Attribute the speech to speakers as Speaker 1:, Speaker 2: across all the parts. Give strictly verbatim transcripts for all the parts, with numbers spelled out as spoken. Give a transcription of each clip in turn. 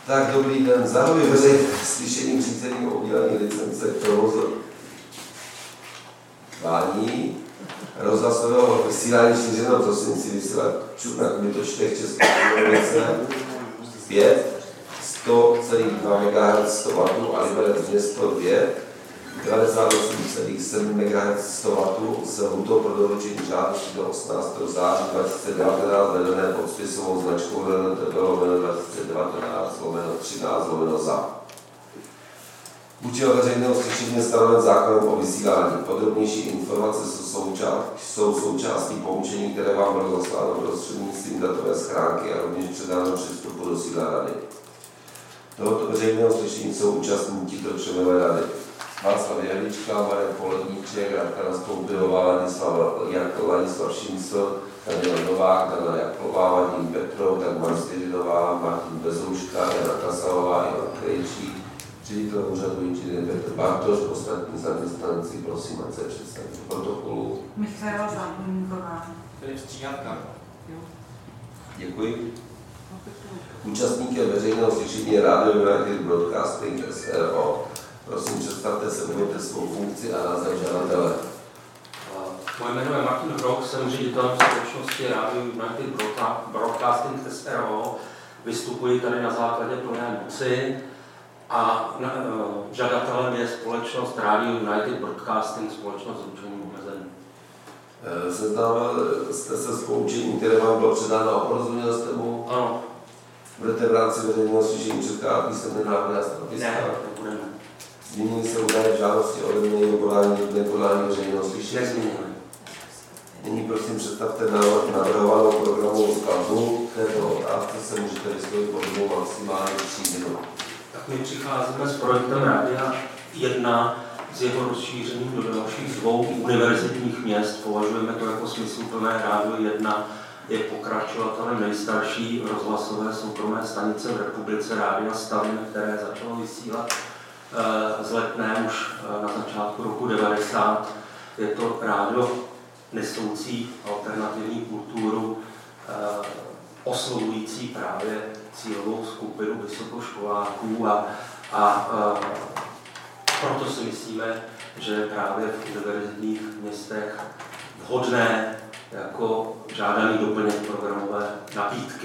Speaker 1: Tak, dobrý den. Zahajuji veřejné slyšení řízení o udělení licence k provozování rozhlasového vysílání šířeného prosinci vysílačů na kmitočtech České republice pět, sto celá dva megahertz sto wattů a Liberec město dvě, devadesát osm celá sedm megahertz sto wattů se lhůtou pro doručení žádosti do osmnáctého září dva tisíce devatenáct vedené pod spisovou značkou L N T B lomeno dva tisíce devatenáct lomeno třináct lomeno za. Účel veřejného slyšení je stanoven zákonem o vysílání. Podrobnější informace jsou, součást, jsou součástí poučení, které vám bylo zasláno prostřednictvím datové schránky a rovněž předáno při vstupu do sídla rady. Tohoto veřejného slyšení jsou účastníci tito členové rady. Václav Jehlička, Marek Poledníček, Radka Nastoupilova, Ladislav, Ladislav Šincl, Daniel Novák, Dana Jaklová, Vadim Petrov, Dagmar Svěřinová, Martin Bezruška, Jana Kasalová, Ivan Krejčík, ředitel úřadu inženýr Petr Bartoš, ostatní zaměstnanci, prosím, ať se představí protokolu.
Speaker 2: Michaela Zákonníková.
Speaker 3: Filip Stříňátka.
Speaker 1: Děkuji. Účastníkem veřejného slyšení je Radio United Broadcasting S R O. Prosím, představte se, uveďte svou funkci a název žadatele.
Speaker 3: Moje jméno je Martin Brok, jsem ředitelem společnosti Radio United Broadcasting S R O. Vystupuji tady na základě plné moci a na, uh, žadatelem je společnost Radio United Broadcasting, společnost s ručením omezeným.
Speaker 1: Seznámil jste se s poučením, které vám bylo předáno a porozuměl jste mu?
Speaker 3: Ano.
Speaker 1: Budete v rámci veřejného slyšení předkládat písemné návrhy a stanoviska?
Speaker 3: Ne, nebudeme.
Speaker 1: Změní se údaje v žádosti o odměnění podání nekonání veřejného slyšení?
Speaker 3: Nezměníme.
Speaker 1: Nyní prosím představte navrhovanou programovou skladbu. V této otázce se můžete vyslovit po dobu maximálně tří minut.
Speaker 3: Tak my přicházíme s projektem Rádia jedna s jeho rozšířením do dalších dvou univerzitních měst. Považujeme to jako smysluplné. Rádio jedna je pokračovatelem nejstarší rozhlasové soukromé stanice v republice Rádia Stalin, které začalo vysílat z Letné už na začátku roku devadesát. Je to rádio nesoucí alternativní kulturu, oslovující právě cílovou skupinu vysokoškoláků a, a, a proto si myslíme, že je právě v univerzitních městech vhodné jako žádaný doplněk programové nabídky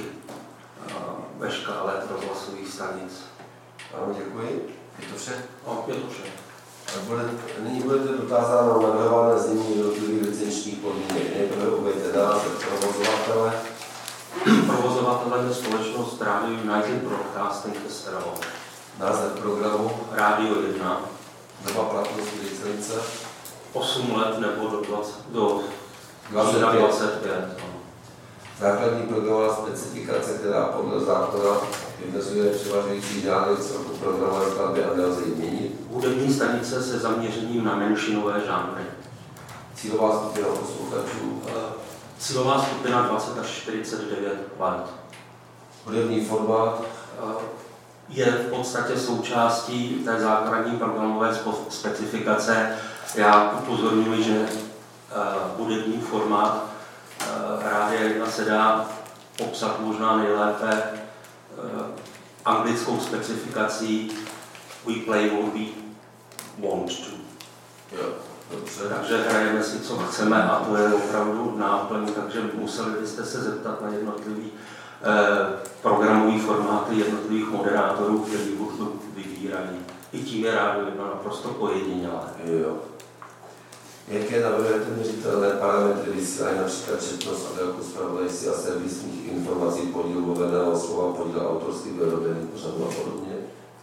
Speaker 3: ve škále rozhlasových stanic.
Speaker 1: Ano, děkuji. Je to vše?
Speaker 3: No, je to vše.
Speaker 1: Bude, nyní budete dotázáno na navrhované znění jednotlivých licenčních podmínek. Nejprve uveďte název provozovatele.
Speaker 3: Provozovatelem je společnost Radio United Broadcasting S R O.
Speaker 1: Název programu.
Speaker 3: Rádio jedna.
Speaker 1: Doba platnosti licence.
Speaker 3: osm let nebo do, dvacet, do
Speaker 1: dvacet
Speaker 3: dvacet pět.
Speaker 1: Základní programová specifikace, která podle zákona vymezuje převažující řády celku programové skladby a nelze ji měnit.
Speaker 3: Hudební stanice se zaměřením na menšinové žánry.
Speaker 1: Cílová skupina posluchačů.
Speaker 3: Cílová skupina dvacet až čtyřicet devět let.
Speaker 1: Hudební formát.
Speaker 3: Je v podstatě součástí té základní programové specifikace. Já upozorňuji, že hudební formát Rádia jedna se dá popsat možná nejlépe anglickou specifikací We play what we want to.
Speaker 1: Jo, dobře.
Speaker 3: Takže hrajeme si, co chceme, a to je opravdu náplň, takže museli byste se zeptat na jednotlivý eh, programový formáty jednotlivých moderátorů, kteří hudbu vybírají. I tím je Rádio jedna naprosto pojedinělé.
Speaker 1: Jo. Jaké navrhujete měřitelné parametry vysílání, například četnost a délku zpravodajství a servisních informací, podíl mluveného slova, podíl autorských vyrobených pořadů a podobně?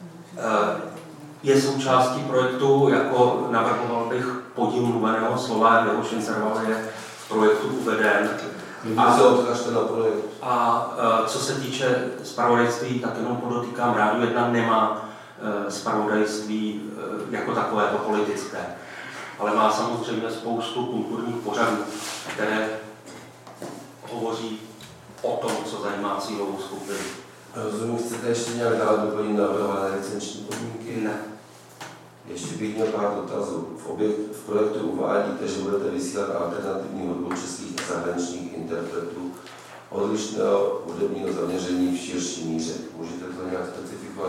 Speaker 3: Je součástí projektu, jako navrhoval bych podíl mluveného slova, jehož interval je v projektu uveden.
Speaker 1: A se odkažte na projekt.
Speaker 3: A co se týče zpravodajství, tak jenom podotýkám, Rádio jedna nemá zpravodajství jako takovéto politické, ale má samozřejmě spoustu kulturních pořadů, které hovoří o tom, co zajímá cílovou skupinu.
Speaker 1: Rozumím, chcete ještě nějak dál doplnit navrhované licenční podmínky?
Speaker 3: Ne.
Speaker 1: Ještě bych měl pár dotazů. V, objekt, v projektu uvádíte, že budete vysílat alternativní hudbu českých a zahraničních interpretů odlišného hudebního zaměření v širší míře. Můžete to nějak specifikovat?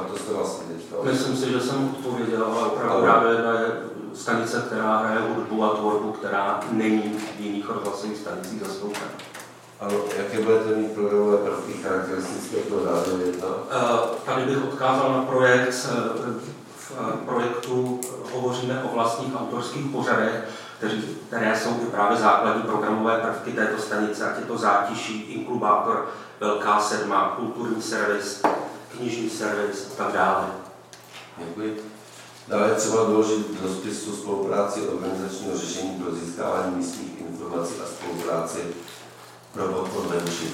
Speaker 1: No.
Speaker 3: Myslím si, že jsem odpověděl, ale opravdu
Speaker 1: Ale-
Speaker 3: rádio jedna je stanice, která hraje hudbu a tvorbu, která není v jiných rozhlasových stanicích zastoupena.
Speaker 1: Ano, jaké budete mít programové prvky charakteristické pro rádio jedna?
Speaker 3: Eh, Tady bych odkázal na projekt. eh, V projektu hovoříme o vlastních autorských pořadech, kteří, které jsou i právě základní programové prvky této stanice, ať je to Zátiší, Inkubátor, Velká sedma, kulturní servis, knižní servis a tak dále.
Speaker 1: Děkuji. Dále je třeba doložit do spisu spolupráci organizačního řešení pro získávání místních informací a spolupráci pro podporu menšin.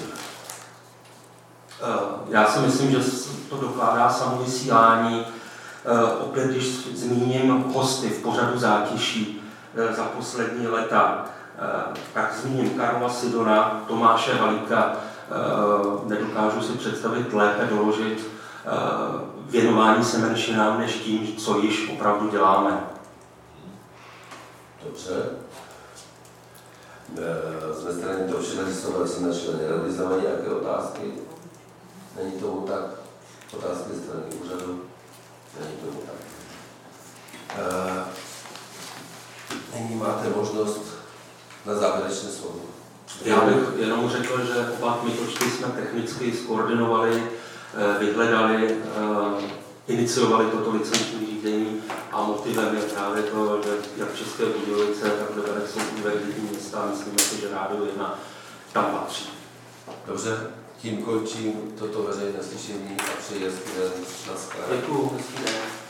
Speaker 3: Eh, Já si myslím, že to dokládá samovysílání. Eh, Opět, když zmíním hosty v pořadu Zátiší eh, za poslední léta, eh, tak zmíním Karla Sidona, Tomáše Halíka, eh, nedokážu si představit lépe doložit eh, věnování se menšinám, než tím, co již opravdu děláme.
Speaker 1: Dobře. E, Z mé strany to všechno, že jsou velice naše nerady, znamená nějaké otázky. Není tomu tak? Otázky ze strany úřadu? Není tomu tak. E, Nyní máte možnost na závěrečné slovo.
Speaker 3: Já bych jenom řekl, že oba kmitočty jsme technicky skoordinovali, eh, vyhledali, eh, iniciovali toto licenční řízení a motivem je právě to, že jak České Budějovice, tak Liberec jsou univerzitní města a myslíme si, že rádio jedna tam patří.
Speaker 1: Dobře, tím končím toto veřejné slyšení a přeji hezký den. Na shledanou.
Speaker 3: Děkuju, hezký den.